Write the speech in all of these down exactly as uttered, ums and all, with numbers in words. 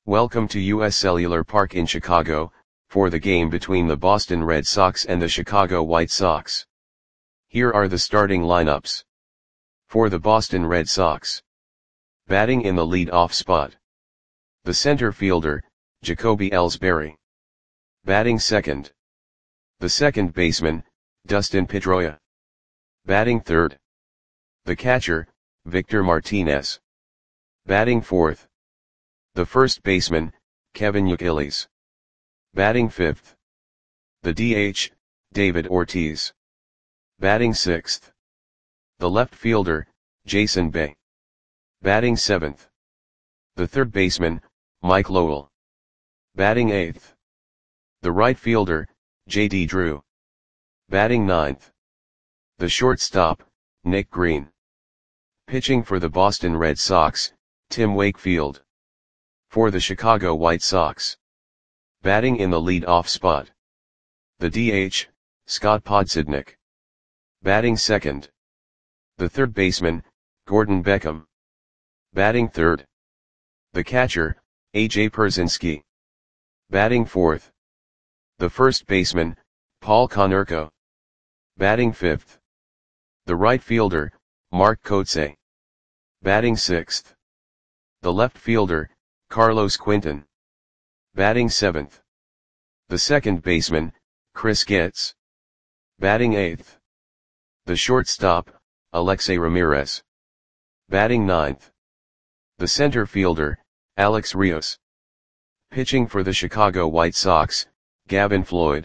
Welcome to U S Cellular Park in Chicago, for the game between the Boston Red Sox and the Chicago White Sox. Here are the starting lineups. For the Boston Red Sox. Batting in the lead-off spot. The center fielder, Jacoby Ellsbury. Batting second. The second baseman, Dustin Pedroia. Batting third. The catcher, Victor Martinez. Batting fourth. The first baseman, Kevin Youkilis. Batting fifth. The D H, David Ortiz. Batting sixth. The left fielder, Jason Bay. Batting seventh. The third baseman, Mike Lowell. Batting eighth. The right fielder, J D Drew. Batting ninth. The shortstop, Nick Green. Pitching for the Boston Red Sox, Tim Wakefield. For the Chicago White Sox. Batting in the lead-off spot. The D H, Scott Podsednik. Batting second. The third baseman, Gordon Beckham. Batting third. The catcher, A J Pierzynski. Batting fourth. The first baseman, Paul Konerko. Batting fifth. The right fielder, Mark Kotsay. Batting sixth. The left fielder, Carlos Quinton. Batting seventh. The second baseman, Chris Getz. Batting eighth. The shortstop, Alexei Ramirez. Batting ninth. The center fielder, Alex Rios. Pitching for the Chicago White Sox, Gavin Floyd.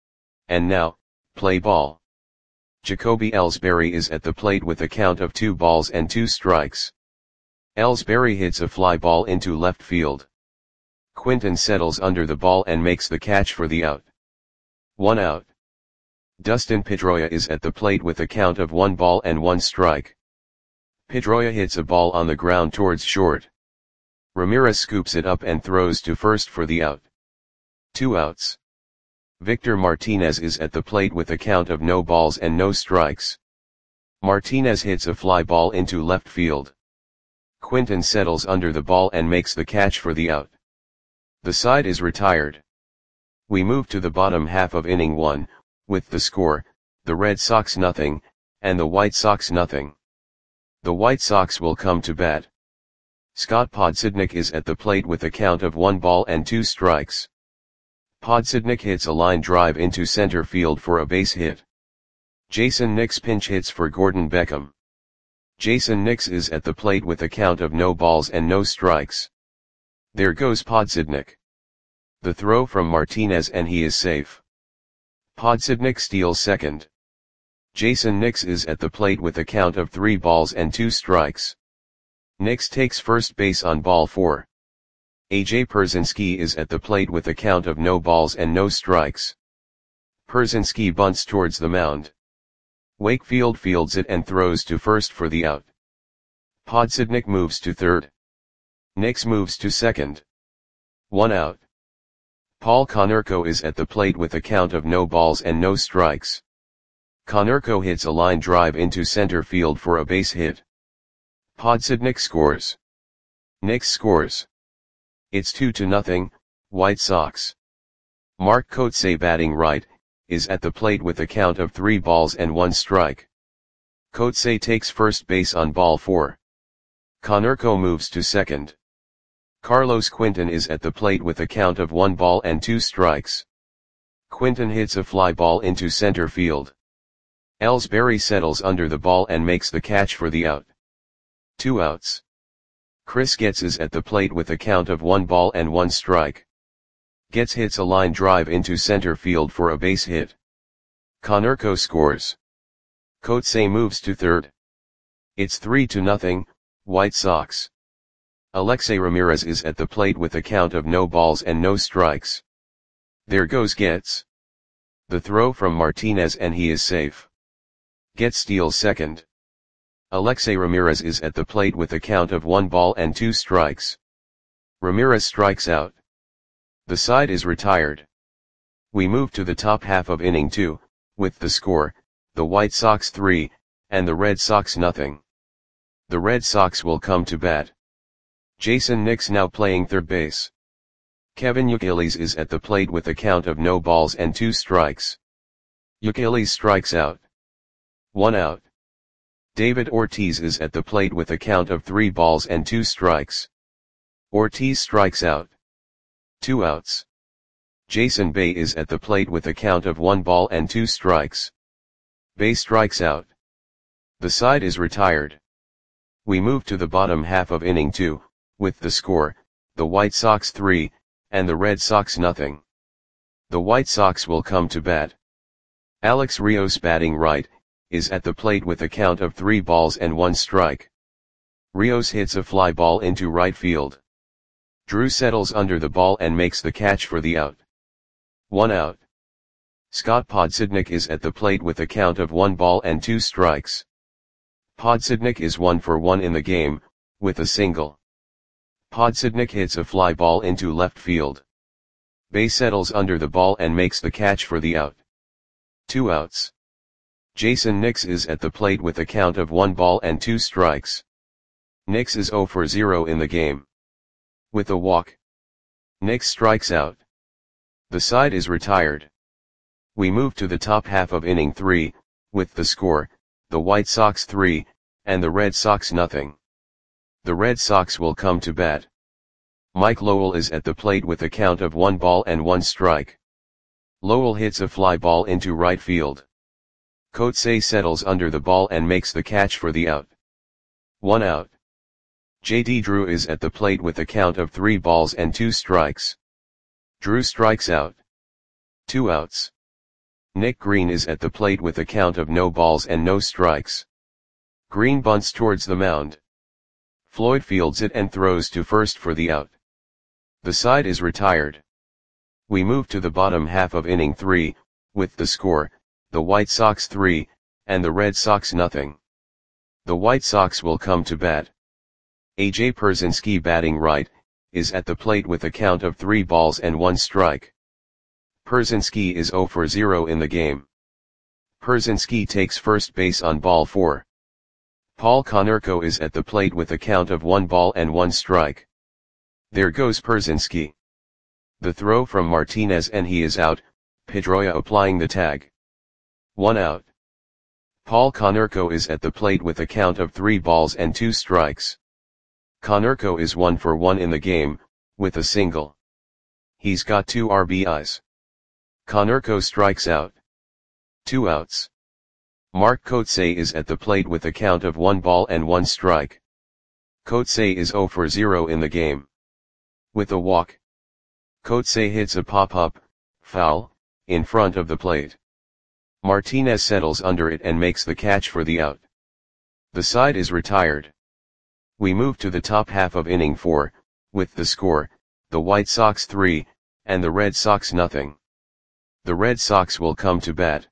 And now, play ball. Jacoby Ellsbury is at the plate with a count of two balls and two strikes. Ellsbury hits a fly ball into left field. Quinton settles under the ball and makes the catch for the out. One out. Dustin Pedroia is at the plate with a count of one ball and one strike. Pedroia hits a ball on the ground towards short. Ramirez scoops it up and throws to first for the out. Two outs. Victor Martinez is at the plate with a count of no balls and no strikes. Martinez hits a fly ball into left field. Quinton settles under the ball and makes the catch for the out. The side is retired. We move to the bottom half of inning one, with the score, the Red Sox nothing, and the White Sox nothing. The White Sox will come to bat. Scott Podsednik is at the plate with a count of one ball and two strikes. Podsednik hits a line drive into center field for a base hit. Jason Nix pinch hits for Gordon Beckham. Jason Nix is at the plate with a count of no balls and no strikes. There goes Podsednik. The throw from Martinez and he is safe. Podsednik steals second. Jason Nix is at the plate with a count of three balls and two strikes. Nix takes first base on ball four. A J Pierzynski is at the plate with a count of no balls and no strikes. Pierzynski bunts towards the mound. Wakefield fields it and throws to first for the out. Podsednik moves to third. Nix moves to second. One out. Paul Konerko is at the plate with a count of no balls and no strikes. Konerko hits a line drive into center field for a base hit. Podsednik scores. Nix scores. It's two to nothing, White Sox. Mark Kotsay batting right, is at the plate with a count of three balls and one strike. Kotsay takes first base on ball four. Konerko moves to second. Carlos Quinton is at the plate with a count of one ball and two strikes. Quinton hits a fly ball into center field. Ellsbury settles under the ball and makes the catch for the out. Two outs. Chris Getz is at the plate with a count of one ball and one strike. Getz hits a line drive into center field for a base hit. Konerko scores. Kotsay moves to third. It's three to nothing, White Sox. Alexei Ramirez is at the plate with a count of no balls and no strikes. There goes Getz. The throw from Martinez and he is safe. Getz steals second. Alexei Ramirez is at the plate with a count of one ball and two strikes. Ramirez strikes out. The side is retired. We move to the top half of inning two, with the score, the White Sox three, and the Red Sox nothing. The Red Sox will come to bat. Jason Nix now playing third base. Kevin Youkilis is at the plate with a count of no balls and two strikes. Youkilis strikes out. One out. David Ortiz is at the plate with a count of three balls and two strikes. Ortiz strikes out. Two outs. Jason Bay is at the plate with a count of one ball and two strikes. Bay strikes out. The side is retired. We move to the bottom half of inning two, with the score, the White Sox three, and the Red Sox nothing. The White Sox will come to bat. Alex Rios, batting right, is at the plate with a count of three balls and one strike. Rios hits a fly ball into right field. Drew settles under the ball and makes the catch for the out. One out. Scott Podsednik is at the plate with a count of one ball and two strikes. Podsednik is one for one in the game, with a single. Podsednik hits a fly ball into left field. Bay settles under the ball and makes the catch for the out. Two outs. Jason Nix is at the plate with a count of one ball and two strikes. Nix is zero for zero in the game. With a walk. Nix strikes out. The side is retired. We move to the top half of inning three, with the score, the White Sox three, and the Red Sox nothing. The Red Sox will come to bat. Mike Lowell is at the plate with a count of one ball and one strike. Lowell hits a fly ball into right field. Coetzee settles under the ball and makes the catch for the out. One out. J D Drew is at the plate with a count of three balls and two strikes. Drew strikes out. Two outs. Nick Green is at the plate with a count of no balls and no strikes. Green bunts towards the mound. Floyd fields it and throws to first for the out. The side is retired. We move to the bottom half of inning three, with the score, the White Sox three, and the Red Sox nothing. The White Sox will come to bat. A J Pierzynski, batting right, is at the plate with a count of three balls and one strike. Pierzynski is zero for zero in the game. Pierzynski takes first base on ball four. Paul Konerko is at the plate with a count of one ball and one strike. There goes Pierzynski. The throw from Martinez and he is out, Pedroia applying the tag. One out. Paul Konerko is at the plate with a count of three balls and two strikes. Konerko is one for one in the game, with a single. He's got two R B Is. Konerko strikes out. Two outs. Mark Coetzee is at the plate with a count of one ball and one strike. Coetzee is zero for zero in the game. With a walk. Coetzee hits a pop-up, foul, in front of the plate. Martinez settles under it and makes the catch for the out. The side is retired. We move to the top half of inning four, with the score, the White Sox three, and the Red Sox nothing. The Red Sox will come to bat.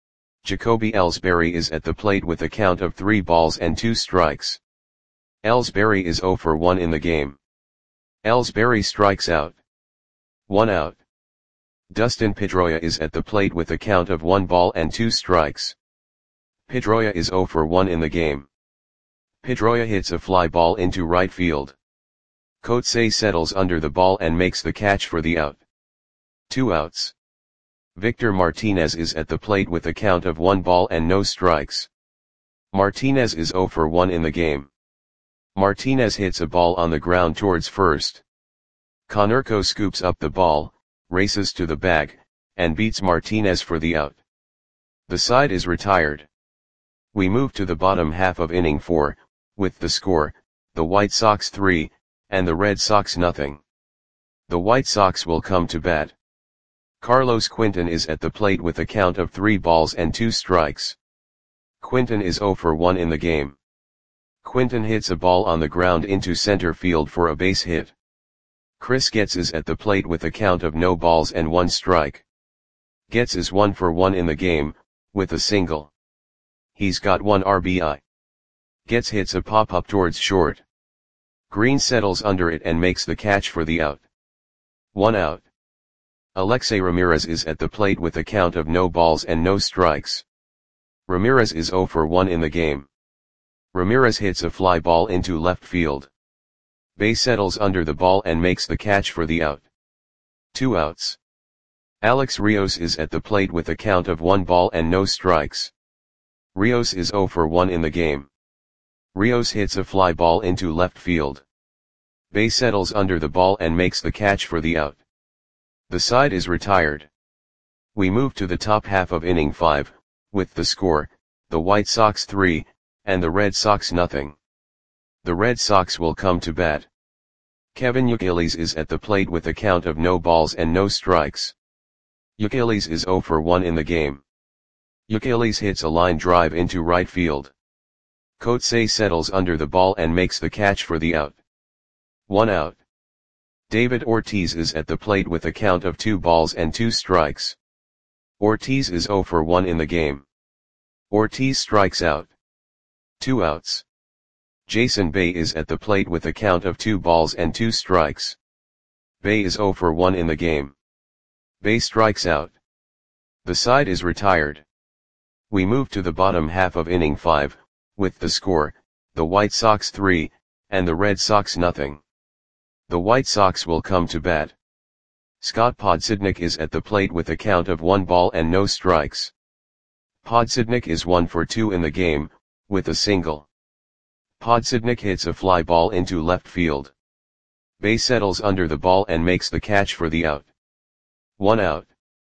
Jacoby Ellsbury is at the plate with a count of three balls and two strikes. Ellsbury is zero for one in the game. Ellsbury strikes out. One out. Dustin Pedroia is at the plate with a count of one ball and two strikes. Pedroia is zero for one in the game. Pedroia hits a fly ball into right field. Coetzee settles under the ball and makes the catch for the out. Two outs. Victor Martinez is at the plate with a count of one ball and no strikes. Martinez is zero for one in the game. Martinez hits a ball on the ground towards first. Konerko scoops up the ball, races to the bag, and beats Martinez for the out. The side is retired. We move to the bottom half of inning four, with the score, the White Sox three, and the Red Sox nothing. The White Sox will come to bat. Carlos Quinton is at the plate with a count of three balls and two strikes. Quinton is zero for one in the game. Quinton hits a ball on the ground into center field for a base hit. Chris Getz is at the plate with a count of no balls and one strike. Getz is one for one in the game, with a single. He's got one R B I. Getz hits a pop-up towards short. Green settles under it and makes the catch for the out. One out. Alexei Ramirez is at the plate with a count of no balls and no strikes. Ramirez is zero for one in the game. Ramirez hits a fly ball into left field. Bay settles under the ball and makes the catch for the out. Two outs. Alex Rios is at the plate with a count of one ball and no strikes. Rios is zero for one in the game. Rios hits a fly ball into left field. Bay settles under the ball and makes the catch for the out. The side is retired. We move to the top half of inning five, with the score, the White Sox three, and the Red Sox nothing. The Red Sox will come to bat. Kevin Youkilis is at the plate with a count of no balls and no strikes. Youkilis is zero for one in the game. Youkilis hits a line drive into right field. Kotsay settles under the ball and makes the catch for the out. One out. David Ortiz is at the plate with a count of two balls and two strikes. Ortiz is zero for one in the game. Ortiz strikes out. Two outs. Jason Bay is at the plate with a count of two balls and two strikes. Bay is zero for one in the game. Bay strikes out. The side is retired. We move to the bottom half of inning five, with the score, the White Sox three, and the Red Sox nothing. The White Sox will come to bat. Scott Podsednik is at the plate with a count of one ball and no strikes. Podsednik is one for two in the game, with a single. Podsednik hits a fly ball into left field. Bay settles under the ball and makes the catch for the out. One out.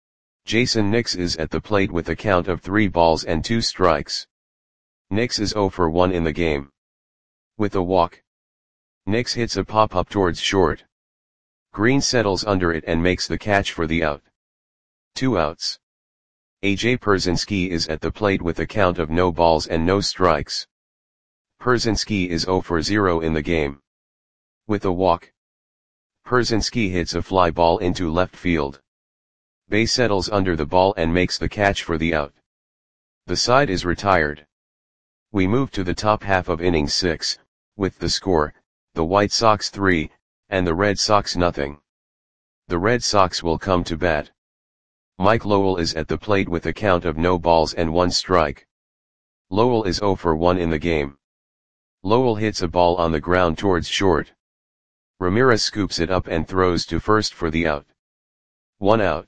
Jason Nix is at the plate with a count of three balls and two strikes. Nix is zero for one in the game. With a walk. Nix hits a pop-up towards short. Green settles under it and makes the catch for the out. Two outs. A J Pierzynski is at the plate with a count of no balls and no strikes. Pierzynski is zero for zero in the game. With a walk. Pierzynski hits a fly ball into left field. Bay settles under the ball and makes the catch for the out. The side is retired. We move to the top half of inning six, with the score, the White Sox three, and the Red Sox nothing. The Red Sox will come to bat. Mike Lowell is at the plate with a count of no balls and one strike. Lowell is zero for one in the game. Lowell hits a ball on the ground towards short. Ramirez scoops it up and throws to first for the out. One out.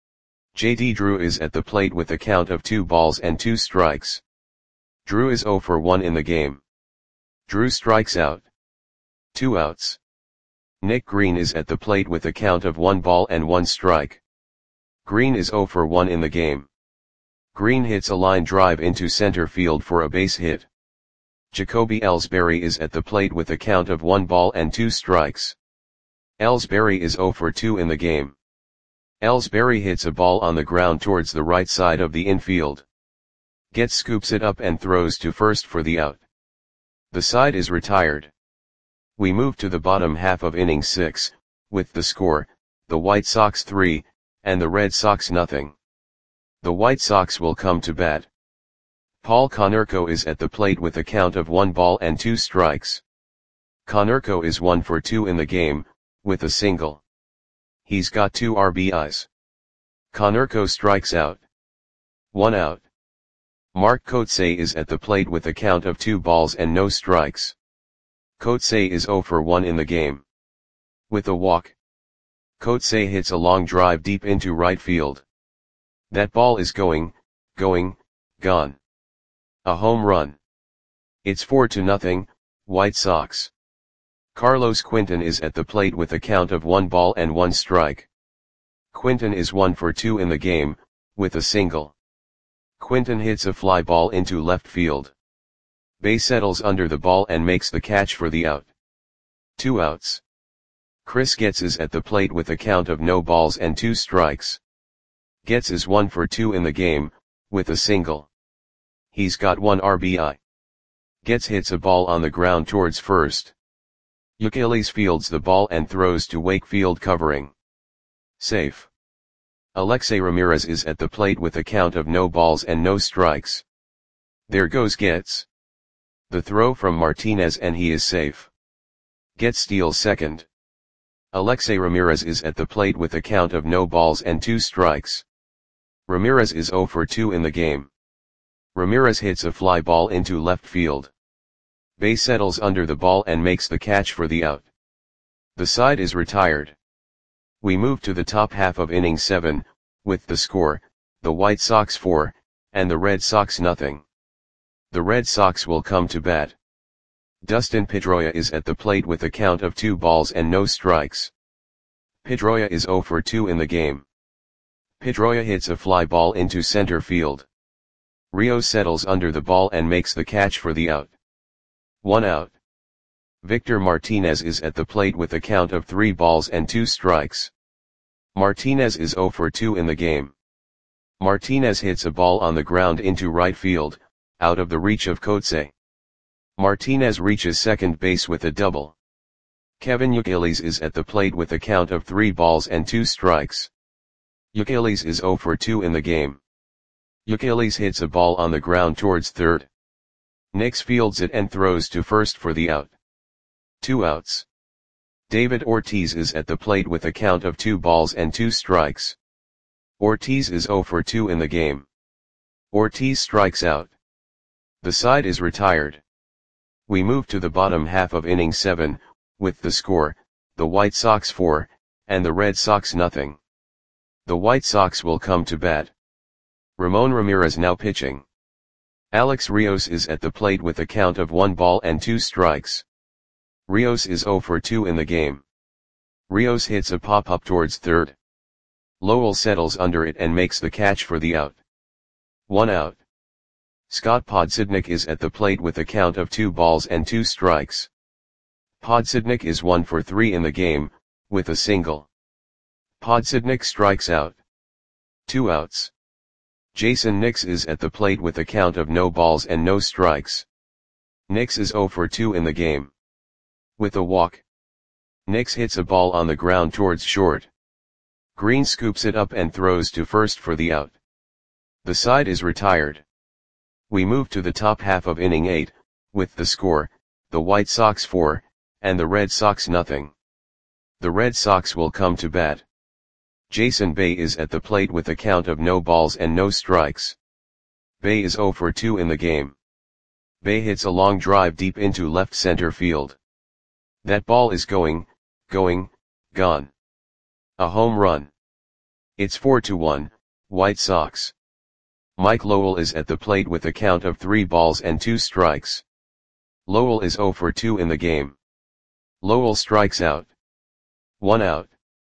J D Drew is at the plate with a count of two balls and two strikes. Drew is zero for one in the game. Drew strikes out. Two outs. Nick Green is at the plate with a count of one ball and one strike. Green is zero for one in the game. Green hits a line drive into center field for a base hit. Jacoby Ellsbury is at the plate with a count of one ball and two strikes. Ellsbury is zero for two in the game. Ellsbury hits a ball on the ground towards the right side of the infield. Getz scoops it up and throws to first for the out. The side is retired. We move to the bottom half of inning six, with the score, the White Sox three, and the Red Sox nothing. The White Sox will come to bat. Paul Konerko is at the plate with a count of one ball and two strikes. Konerko is one for two in the game, with a single. He's got two R B Is. Konerko strikes out. One out. Mark Kotsay is at the plate with a count of two balls and no strikes. Kotsay is zero for one in the game. With a walk. Kotsay hits a long drive deep into right field. That ball is going, going, gone. A home run. It's four to nothing, White Sox. Carlos Quinton is at the plate with a count of one ball and one strike. Quinton is one for two in the game, with a single. Quinton hits a fly ball into left field. Bay settles under the ball and makes the catch for the out. Two outs. Chris Getz is at the plate with a count of no balls and two strikes. Getz is one for two in the game, with a single. He's got one R B I. Getz hits a ball on the ground towards first. Youkilis fields the ball and throws to Wakefield covering. Safe. Alexei Ramirez is at the plate with a count of no balls and no strikes. There goes Getz. The throw from Martinez and he is safe. Getz steals second. Alexei Ramirez is at the plate with a count of no balls and two strikes. Ramirez is zero for two in the game. Ramirez hits a fly ball into left field. Bay settles under the ball and makes the catch for the out. The side is retired. We move to the top half of inning seven, with the score, the White Sox four, and the Red Sox nothing. The Red Sox will come to bat. Dustin Pedroia is at the plate with a count of two balls and no strikes. Pedroia is zero for two in the game. Pedroia hits a fly ball into center field. Rios settles under the ball and makes the catch for the out. One out. Victor Martinez is at the plate with a count of three balls and two strikes. Martinez is zero for two in the game. Martinez hits a ball on the ground into right field, out of the reach of Kotze. Martinez reaches second base with a double. Kevin Youkilis is at the plate with a count of three balls and two strikes. Youkilis is zero for two in the game. Youkilis hits a ball on the ground towards third. Nix fields it and throws to first for the out. Two outs. David Ortiz is at the plate with a count of two balls and two strikes. Ortiz is zero for two in the game. Ortiz strikes out. The side is retired. We move to the bottom half of inning seven, with the score, the White Sox four, and the Red Sox nothing. The White Sox will come to bat. Ramon Ramirez now pitching. Alex Rios is at the plate with a count of one ball and two strikes. Rios is zero for two in the game. Rios hits a pop-up towards third. Lowell settles under it and makes the catch for the out. One out. Scott Podsednik is at the plate with a count of two balls and two strikes. Podsednik is one for three in the game, with a single. Podsednik strikes out. Two outs. Jason Nix is at the plate with a count of no balls and no strikes. Nix is zero for two in the game. With a walk. Nix hits a ball on the ground towards short. Green scoops it up and throws to first for the out. The side is retired. We move to the top half of inning eight, with the score, the White Sox four, and the Red Sox nothing. The Red Sox will come to bat. Jason Bay is at the plate with a count of no balls and no strikes. Bay is zero for two in the game. Bay hits a long drive deep into left center field. That ball is going, going, gone. A home run. It's four to one, White Sox. Mike Lowell is at the plate with a count of three balls and two strikes. Lowell is zero for two in the game. Lowell strikes out. One out.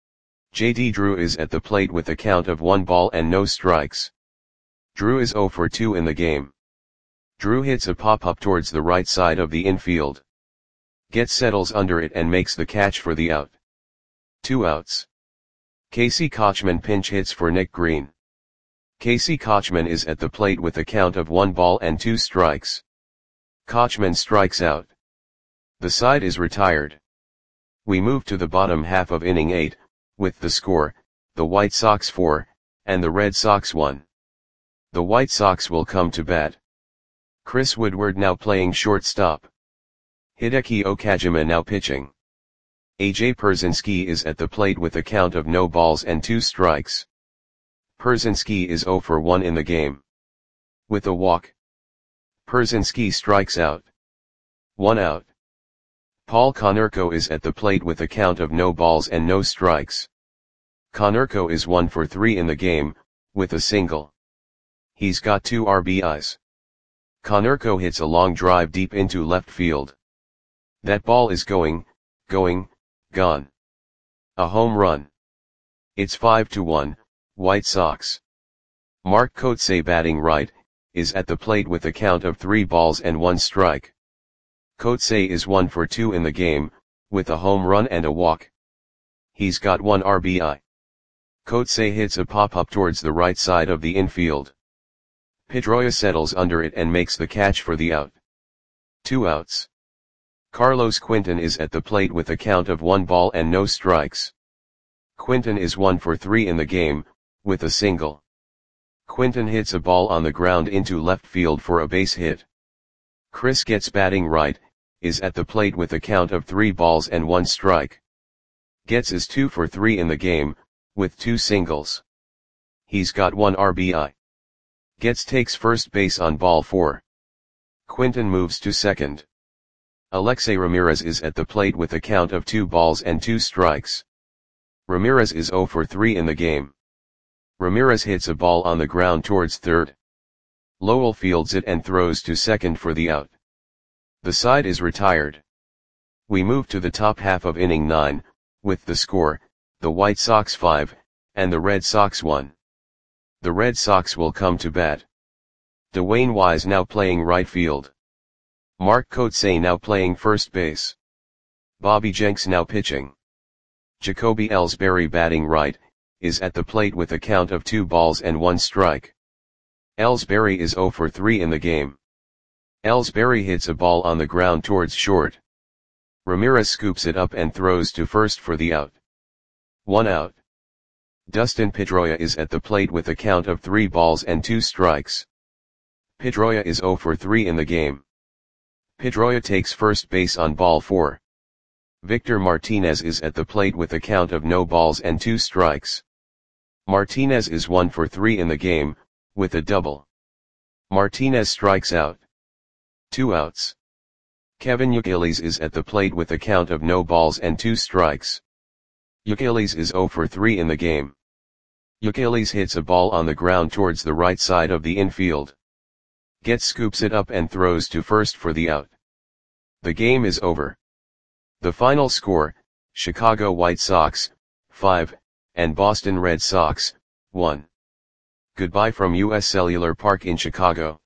J D Drew is at the plate with a count of one ball and no strikes. Drew is zero for two in the game. Drew hits a pop-up towards the right side of the infield. Getz settles under it and makes the catch for the out. Two outs. Casey Kotchman pinch hits for Nick Green. Casey Kotchman is at the plate with a count of one ball and two strikes. Kotchman strikes out. The side is retired. We move to the bottom half of inning eight, with the score, the White Sox four, and the Red Sox one. The White Sox will come to bat. Chris Woodward now playing shortstop. Hideki Okajima now pitching. A J Pierzynski is at the plate with a count of no balls and two strikes. Pierzynski is zero for one in the game. With a walk. Pierzynski strikes out. One out. Paul Konerko is at the plate with a count of no balls and no strikes. Konerko is one for three in the game, with a single. He's got two R B Is. Konerko hits a long drive deep into left field. That ball is going, going, gone. A home run. It's five to one, White Sox. Mark Kotze batting right, is at the plate with a count of three balls and one strike. Kotze is one for two in the game, with a home run and a walk. He's got one R B I. Kotze hits a pop-up towards the right side of the infield. Pedroia settles under it and makes the catch for the out. Two outs. Carlos Quinton is at the plate with a count of one ball and no strikes. Quinton is one for three in the game, with a single. Quinton hits a ball on the ground into left field for a base hit. Chris Getz batting right, is at the plate with a count of three balls and one strike. Getz is two for three in the game, with two singles. He's got one R B I. Getz takes first base on ball four. Quinton moves to second. Alexei Ramirez is at the plate with a count of two balls and two strikes. Ramirez is zero for three in the game. Ramirez hits a ball on the ground towards third. Lowell fields it and throws to second for the out. The side is retired. We move to the top half of inning nine, with the score, the White Sox five, and the Red Sox one. The Red Sox will come to bat. Dwayne Wise now playing right field. Mark Kotsay now playing first base. Bobby Jenks now pitching. Jacoby Ellsbury batting right, is at the plate with a count of two balls and one strike. Ellsbury is zero for three in the game. Ellsbury hits a ball on the ground towards short. Ramirez scoops it up and throws to first for the out. One out. Dustin Pedroia is at the plate with a count of three balls and two strikes. Pedroia is zero for three in the game. Pedroia takes first base on ball four. Victor Martinez is at the plate with a count of no balls and two strikes. Martinez is one for three in the game, with a double. Martinez strikes out. Two outs. Kevin Youkilis is at the plate with a count of no balls and two strikes. Youkilis is zero for three in the game. Youkilis hits a ball on the ground towards the right side of the infield. Getz scoops it up and throws to first for the out. The game is over. The final score, Chicago White Sox, five, and Boston Red Sox, one. Goodbye from U S Cellular Park in Chicago.